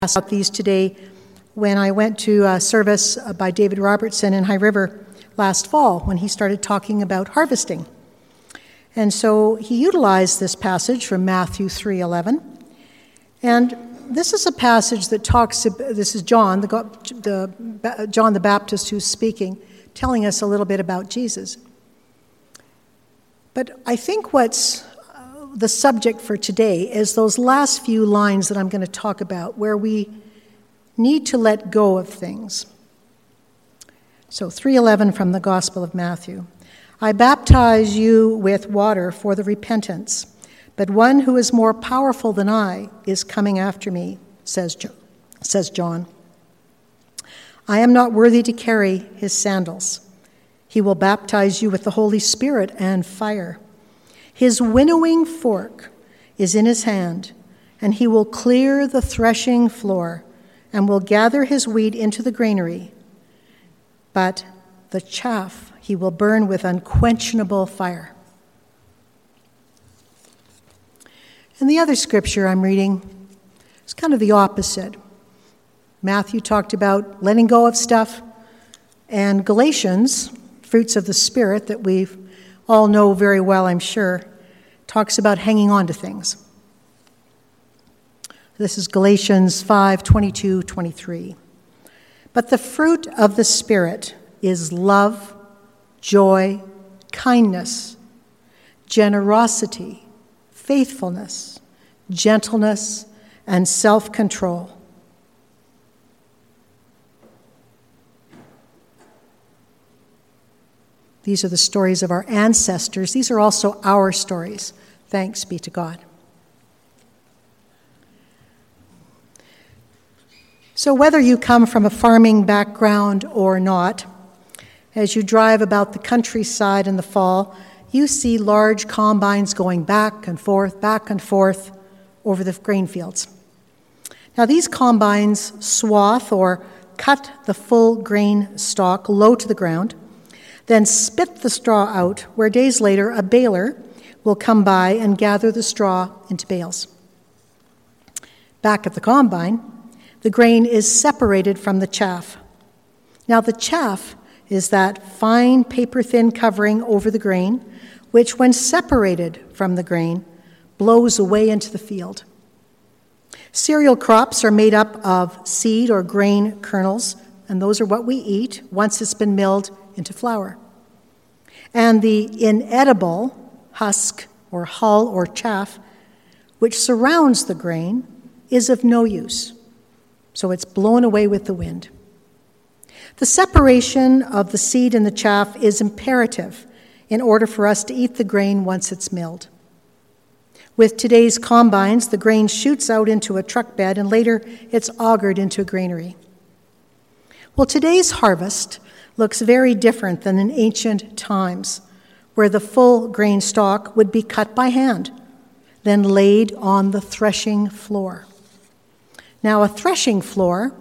about these today when I went to a service by David Robertson in High River last fall when he started talking about harvesting. And so he utilized this passage from Matthew 3:11. And this is a passage that talks, this is John, John the Baptist who's speaking, telling us a little bit about Jesus. But I think what's the subject for today is those last few lines that I'm going to talk about, where we need to let go of things. So 3:11 from the Gospel of Matthew. I baptize you with water for the repentance, but one who is more powerful than I is coming after me, says John. I am not worthy to carry his sandals. He will baptize you with the Holy Spirit and fire. His winnowing fork is in his hand, and he will clear the threshing floor and will gather his wheat into the granary. But the chaff he will burn with unquenchable fire. And the other scripture I'm reading is kind of the opposite. Matthew talked about letting go of stuff, and Galatians, fruits of the Spirit that we all know very well, I'm sure, talks about hanging on to things. This is Galatians 5:22-23. But the fruit of the Spirit is love, joy, kindness, generosity, faithfulness, gentleness, and self-control. These are the stories of our ancestors. These are also our stories. Thanks be to God. So whether you come from a farming background or not, as you drive about the countryside in the fall, you see large combines going back and forth over the grain fields. Now these combines swath or cut the full grain stalk low to the ground, then spit the straw out, where days later a baler will come by and gather the straw into bales. Back at the combine, the grain is separated from the chaff. Now the chaff is that fine paper-thin covering over the grain, which when separated from the grain, blows away into the field. Cereal crops are made up of seed or grain kernels, and those are what we eat once it's been milled into flour. And the inedible husk or hull or chaff, which surrounds the grain, is of no use. So it's blown away with the wind. The separation of the seed and the chaff is imperative in order for us to eat the grain once it's milled. With today's combines, the grain shoots out into a truck bed and later it's augured into a granary. Well, today's harvest looks very different than in ancient times, where the full grain stalk would be cut by hand, then laid on the threshing floor. Now, a threshing floor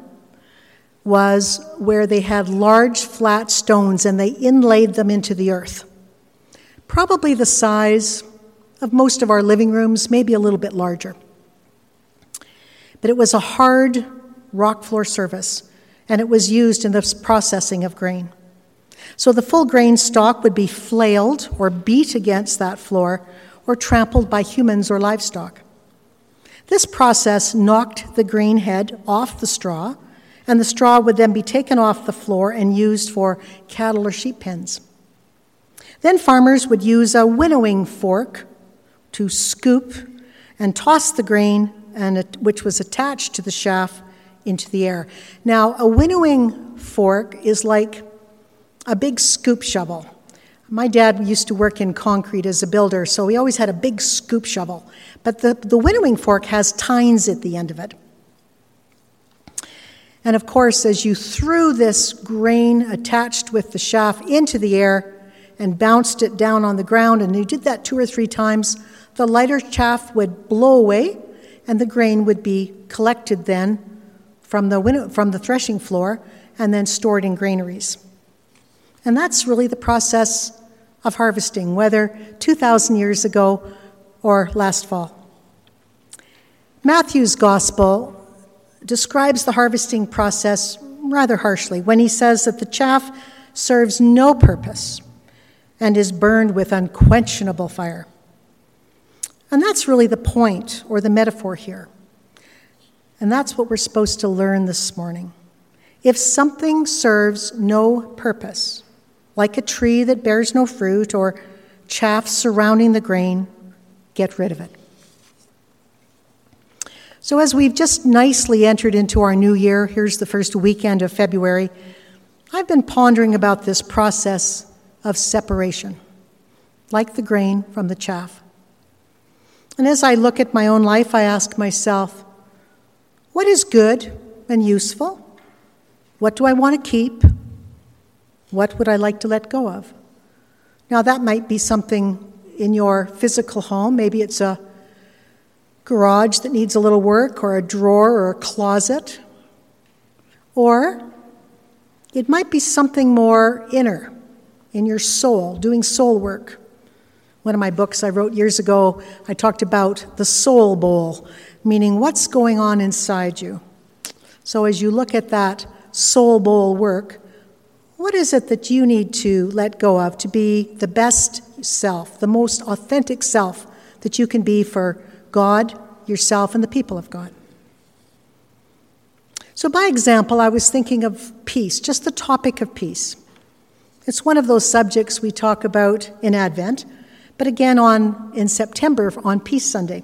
was where they had large flat stones and they inlaid them into the earth, probably the size of most of our living rooms, maybe a little bit larger. But it was a hard rock floor surface, and it was used in the processing of grain. So the full grain stalk would be flailed or beat against that floor or trampled by humans or livestock. This process knocked the grain head off the straw, and the straw would then be taken off the floor and used for cattle or sheep pens. Then farmers would use a winnowing fork to scoop and toss the grain, which was attached to the chaff, into the air. Now, a winnowing fork is like a big scoop shovel. My dad used to work in concrete as a builder, so he always had a big scoop shovel. But the winnowing fork has tines at the end of it. And of course, as you threw this grain attached with the chaff into the air and bounced it down on the ground, and you did that 2 or 3 times, the lighter chaff would blow away, and the grain would be collected then from the threshing floor and then stored in granaries. And that's really the process of harvesting, whether 2,000 years ago or last fall. Matthew's gospel describes the harvesting process rather harshly when he says that the chaff serves no purpose and is burned with unquenchable fire. And that's really the point or the metaphor here. And that's what we're supposed to learn this morning. If something serves no purpose, like a tree that bears no fruit or chaff surrounding the grain, get rid of it. So as we've just nicely entered into our new year, here's the first weekend of February, I've been pondering about this process of separation, like the grain from the chaff. And as I look at my own life, I ask myself, what is good and useful? What do I want to keep? What would I like to let go of? Now, that might be something in your physical home. Maybe it's a garage that needs a little work, or a drawer or a closet. Or it might be something more inner, in your soul, doing soul work. One of my books I wrote years ago, I talked about the soul bowl, meaning what's going on inside you. So as you look at that soul bowl work, what is it that you need to let go of to be the best self, the most authentic self that you can be for God, yourself, and the people of God? So by example, I was thinking of peace, just the topic of peace. It's one of those subjects we talk about in Advent, but again in September on Peace Sunday.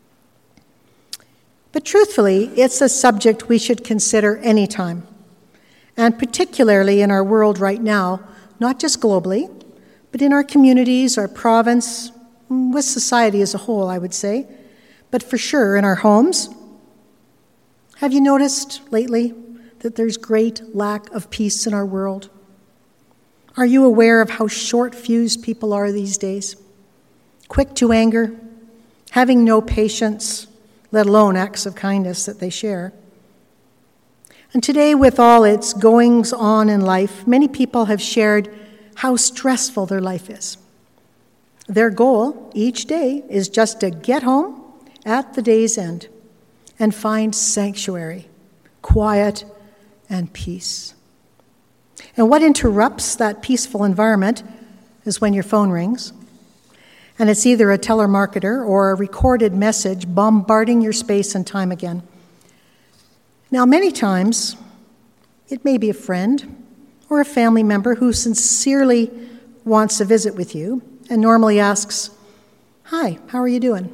But truthfully, it's a subject we should consider anytime, and particularly in our world right now, not just globally, but in our communities, our province, with society as a whole, I would say, but for sure in our homes. Have you noticed lately that there's great lack of peace in our world? Are you aware of how short-fused people are these days? Quick to anger, having no patience, let alone acts of kindness that they share. And today, with all its goings-on in life, many people have shared how stressful their life is. Their goal each day is just to get home at the day's end and find sanctuary, quiet, and peace. And what interrupts that peaceful environment is when your phone rings, and it's either a telemarketer or a recorded message bombarding your space and time again. Now, many times, it may be a friend or a family member who sincerely wants a visit with you and normally asks, "Hi, how are you doing?"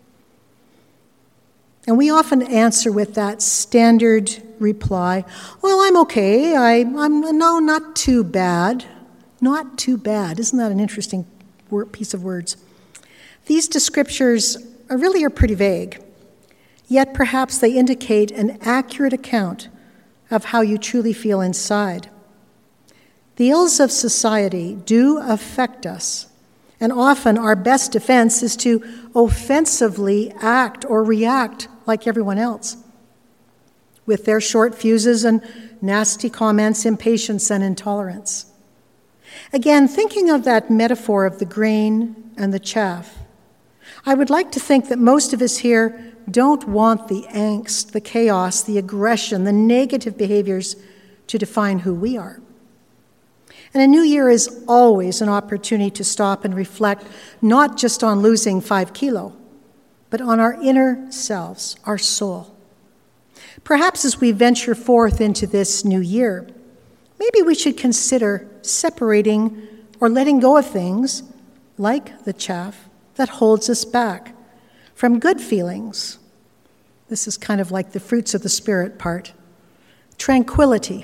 And we often answer with that standard reply, "Well, I'm okay. No, not too bad." Not too bad. Isn't that an interesting piece of words? These descriptors really are pretty vague, yet perhaps they indicate an accurate account of how you truly feel inside. The ills of society do affect us, and often our best defense is to offensively act or react like everyone else, with their short fuses and nasty comments, impatience, and intolerance. Again, thinking of that metaphor of the grain and the chaff, I would like to think that most of us here don't want the angst, the chaos, the aggression, the negative behaviors to define who we are. And a new year is always an opportunity to stop and reflect, not just on losing 5 kilos, but on our inner selves, our soul. Perhaps as we venture forth into this new year, maybe we should consider separating or letting go of things like the chaff that holds us back from good feelings. This is kind of like the fruits of the Spirit part. Tranquility,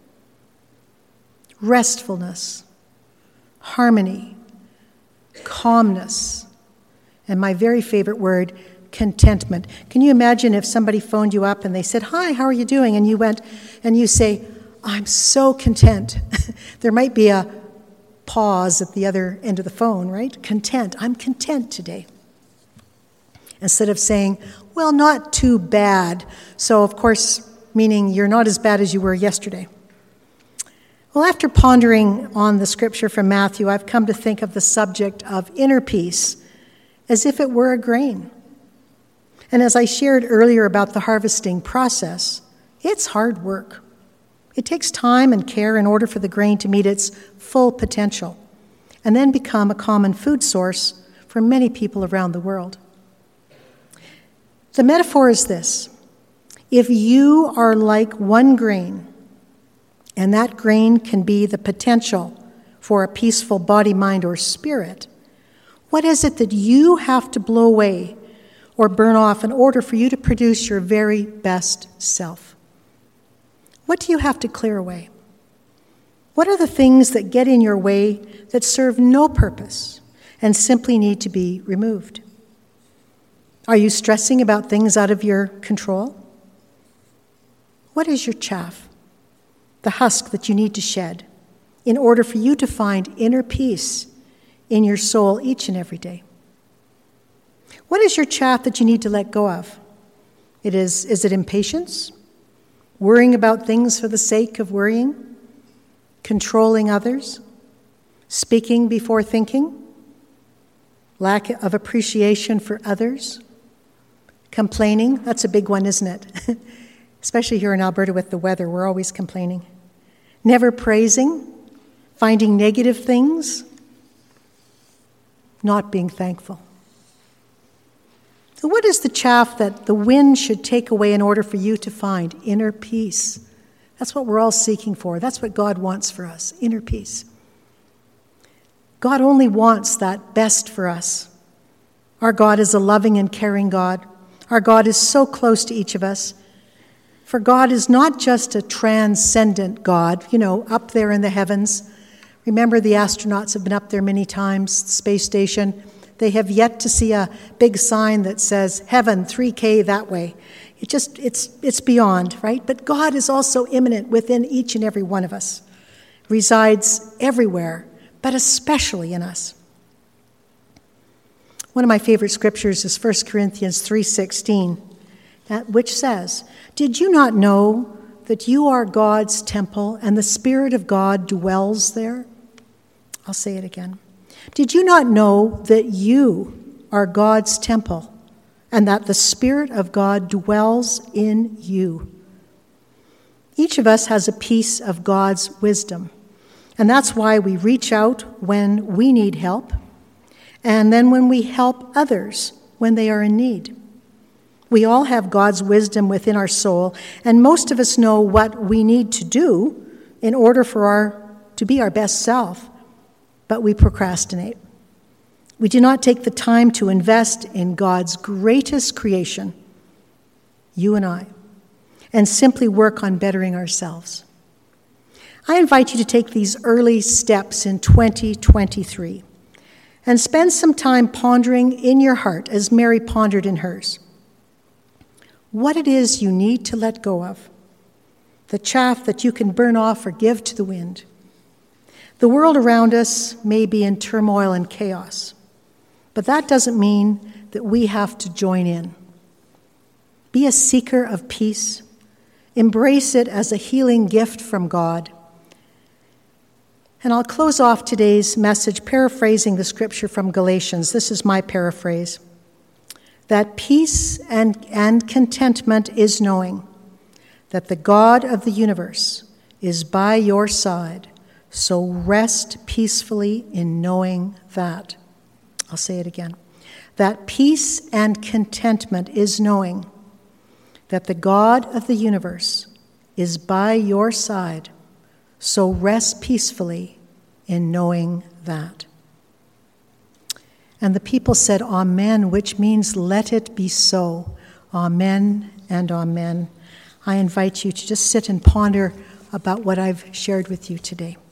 restfulness, harmony, calmness, and my very favorite word, contentment. Can you imagine if somebody phoned you up and they said, "Hi, how are you doing?" And you went and you say, "I'm so content." There might be a pause at the other end of the phone, right? Content. I'm content today. Instead of saying, "Well, not too bad." So, of course, meaning you're not as bad as you were yesterday. Well, after pondering on the scripture from Matthew, I've come to think of the subject of inner peace as if it were a grain. And as I shared earlier about the harvesting process, it's hard work. It takes time and care in order for the grain to meet its full potential and then become a common food source for many people around the world. The metaphor is this: if you are like one grain, and that grain can be the potential for a peaceful body, mind, or spirit, what is it that you have to blow away or burn off in order for you to produce your very best self? What do you have to clear away? What are the things that get in your way that serve no purpose and simply need to be removed? Are you stressing about things out of your control? What is your chaff, the husk that you need to shed in order for you to find inner peace in your soul each and every day? What is your chaff that you need to let go of? Is it impatience? Worrying about things for the sake of worrying? Controlling others? Speaking before thinking? Lack of appreciation for others? Complaining? That's a big one, isn't it? Especially here in Alberta with the weather, we're always complaining. Never praising? Finding negative things? Not being thankful. So what is the chaff that the wind should take away in order for you to find inner peace? That's what we're all seeking for. That's what God wants for us, inner peace. God only wants that best for us. Our God is a loving and caring God. Our God is so close to each of us. For God is not just a transcendent God, up there in the heavens. Remember, the astronauts have been up there many times, the space station. They have yet to see a big sign that says, heaven, 3K that way. It's beyond, right? But God is also immanent within each and every one of us, resides everywhere, but especially in us. One of my favorite scriptures is 1 Corinthians 3:16, which says, "Did you not know that you are God's temple and the Spirit of God dwells there?" I'll say it again. Did you not know that you are God's temple and that the Spirit of God dwells in you? Each of us has a piece of God's wisdom, and that's why we reach out when we need help, and then when we help others when they are in need. We all have God's wisdom within our soul, and most of us know what we need to do in order to be our best self, but we procrastinate. We do not take the time to invest in God's greatest creation, you and I, and simply work on bettering ourselves. I invite you to take these early steps in 2023 and spend some time pondering in your heart, as Mary pondered in hers, what it is you need to let go of, the chaff that you can burn off or give to the wind. The world around us may be in turmoil and chaos, but that doesn't mean that we have to join in. Be a seeker of peace. Embrace it as a healing gift from God. And I'll close off today's message paraphrasing the scripture from Galatians. This is my paraphrase. That peace and contentment is knowing that the God of the universe is by your side, so rest peacefully in knowing that. I'll say it again. That peace and contentment is knowing that the God of the universe is by your side, so rest peacefully in knowing that. And the people said, Amen, which means let it be so. Amen and amen. I invite you to just sit and ponder about what I've shared with you today.